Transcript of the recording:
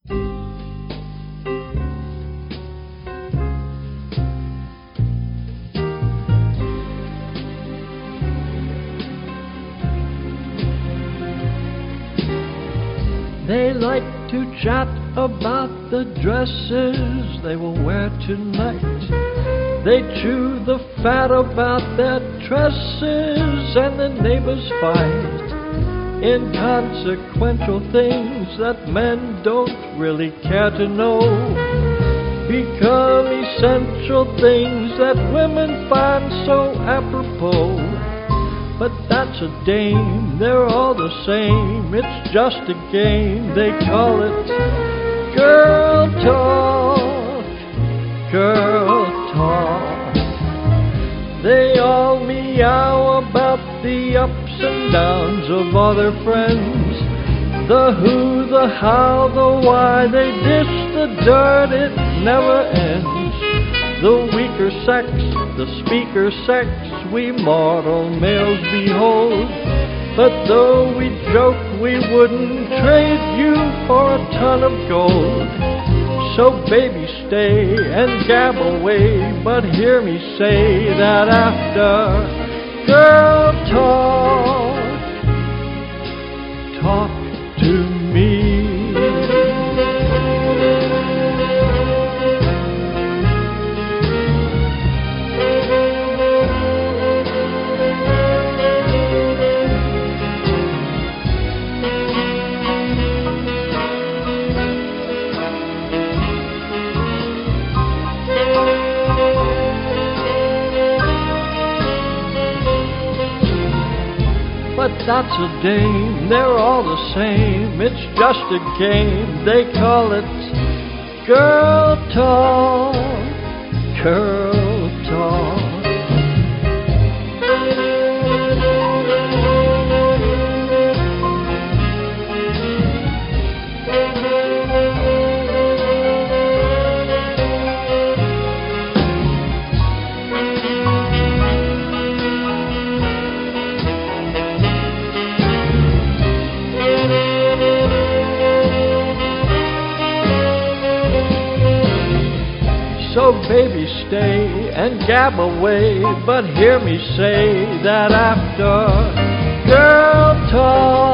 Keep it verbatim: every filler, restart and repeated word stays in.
They like to chat about the dresses they will wear tonight. They chew the fat about their tresses, and the neighbors fight inconsequential things that men don't really care to know become essential things that women find so apropos. But that's a dame, they're all the same. It's just a game, they call it girl talk, girl talk. They all meow about the ups and downs of all their friends, the who, the how, the why. They dish the dirt, it never ends. The weaker sex, the speaker sex, we mortal males behold. But though we joke, we wouldn't trade you for a ton of gold. So baby, stay and gab away, but hear me say that after girl talk, talk to me. But that's a dame, they're all the same. It's just a game, they call it girl talk, girl talk. So baby, stay and gab away, but hear me say that after girl talk,